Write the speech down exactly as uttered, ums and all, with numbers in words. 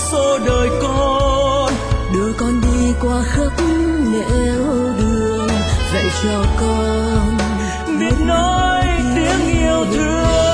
số đời con, đưa con đi qua khắp nẻo đường, dạy cho con biết nói tiếng yêu thương.